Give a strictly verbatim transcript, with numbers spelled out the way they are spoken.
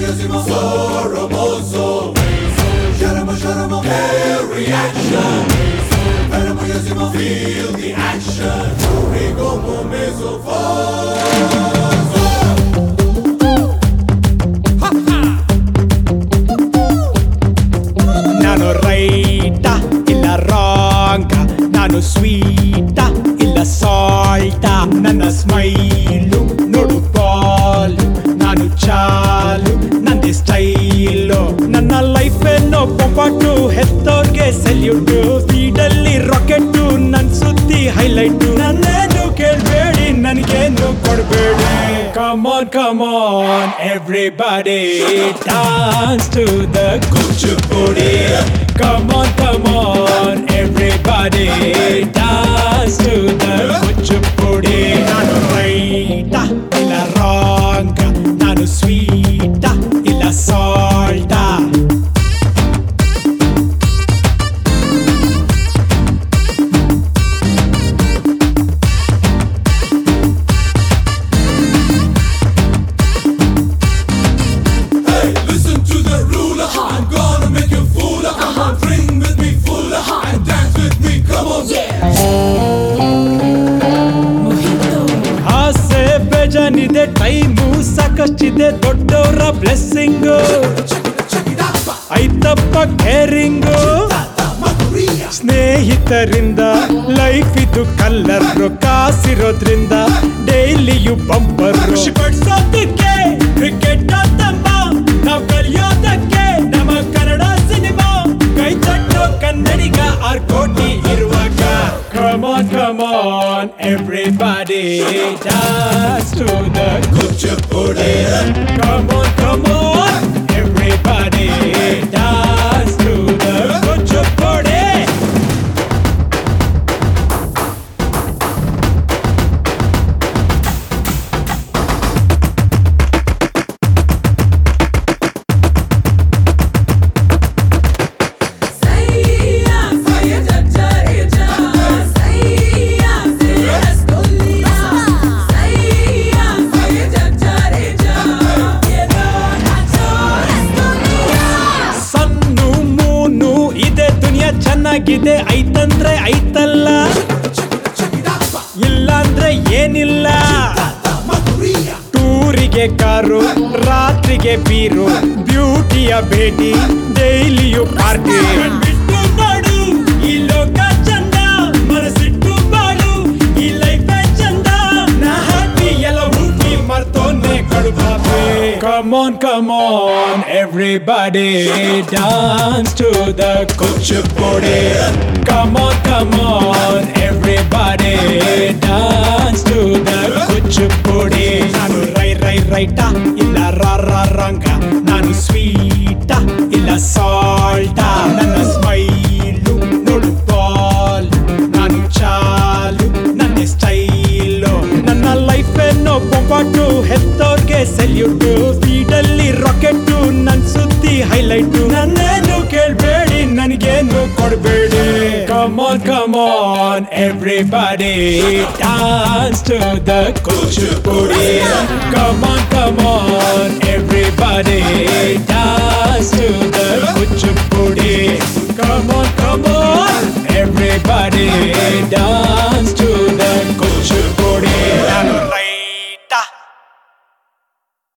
Sharamo, Soromoso, Sharamo, Sharamo, air reaction, Sharamo, feel the action, Rigomo, Mesophone. ನಾನು right ಇಲ್ಲ wrong, ನಾನು sweet ಇಲ್ಲ ಸಾಲ್ಟ, ನನ್ನ ಸ್ಮೈಲು ನೋಡು ಬಾಲು, ನಾನು ಚಾಲು ನಂದೇ ಸ್ಟೈಲು, ನನ್ನ ಲೈಫ್ ಏನೋ ಪೊಂಪಾಟು, ಹೆತ್ತೋರ್ಗೆ ಸೆಲ್ಯೂಟು, ಫೀಡಲ್ಲಿ ರಾಕೆಟ್ಟು, ನನ್ ಸುದ್ದಿ ಹೈಲೈಟು, ನನ್ನೇನು ಕೇಳ್ಬೇಡಿ ನನ್ಗೇನು ಕೊಡ್ಬೇಡಿ. Come on, come on, everybody, dance to the Kuchipudi. Come on, come on, everybody, dance to the Kuchipudi. ನಾನು ರೈಟ ಇಲ್ಲ ರಾಂಗ, ನಾನು ಸ್ವೀಟ ಇಲ್ಲ ಸಾಲ್ಟ. ಆಸೆ ಬೇಜಾನಿದೆ, ಟೈಮು ಸಾಕಷ್ಟಿದೆ, ದೊಡ್ಡವರ ಬ್ಲೆಸ್ಸಿಂಗು ಐತಪ್ಪ ಕೇರಿಂಗು, ಸ್ನೇಹಿತರಿಂದ ಲೈಫ್ ಇದು ಕಲ್ಲರ್, ಕಾಸಿರೋದ್ರಿಂದ ಡೈಲಿಯು ಬಂಪರ್, ಖುಷಿ ಪಡ್ಸೋದಕ್ಕೆ ಕ್ರಿಕೆಟ್ ಆತಮ್ಮ, ನಾವ್ ಕಲಿಯೋದಕ್ಕೆ ನಮ್ಮ ಕನ್ನಡ ಸಿನಿಮಾ, ಕೈ ತಟ್ಟೋ ಕನ್ನಡಿಗ ಆರ್ ಕೋಟಿ ಇರುವಾಗ. Come on, come on, everybody, dance to the Kuchipudi. Come on, come on, everybody, dance to the Kuchipudi. ಚೆನ್ನಾಗಿದೆ ಐತಂದ್ರೆ ಐತಲ್ಲ, ಇಲ್ಲಾಂದ್ರೆ ಏನಿಲ್ಲ, ಟೂರಿಗೆ ಕಾರು, ರಾತ್ರಿಗೆ ಬೀರು, ಬ್ಯೂಟಿಯ ಭೇಟಿ, ಡೈಲಿಯು ಪಾರ್ಟಿ, ಬಿಟ್ಟು ನೋಡು ಈ ಲೋಕ ಚಂದ, ಮನಸ್ಸಿಟ್ಟು ಬಾಳು ಈ ಲೈಫ್ ಚಂದ, ನಾ ಹ್ಯಾಪಿ ಎಲ್ಲ ಹುಟ್ಟಿ ಮರ್ತೋನೆ ಕಡುಬಾಬೆ. Come on, come on, everybody, dance to the Kuchipudi. Come on, come on, everybody, dance to the Kuchipudi. ನಾನು ರೈ ರೈ ರೈಟ ಇಲ್ಲ ರಾ ರಾ ರಂಗ, ನಾನು ಸ್ವೀಟ ಇಲ್ಲ ಸಾಲ್ಟ, ನನ್ನ ಸ್ಮೈಲು ನೋಡು ಬಾಲ್, ನಾನು ಚಾಲು ನನ್ನ ಸ್ಟೈಲು, ನನ್ನ ಲೈಫ್ ಏನೋ ಪೊಂಪಾಟು, ಹೆತ್ತೋರ್ಗೆ ಸೆಲ್ಯೂಟು, ಫೀಡಲ್ಲಿ ರಾಕೆಟ್ಟು, ನನ್ ಸುದ್ದಿ ಹೈಲೈಟು, ನನ್ನೇನು ಕೇಳ್ಬೇಡಿ ನನ್ಗೇನು ಕೊಡ್ಬೇಡಿ. Come on, come on, everybody, dance to the Kuchipudi.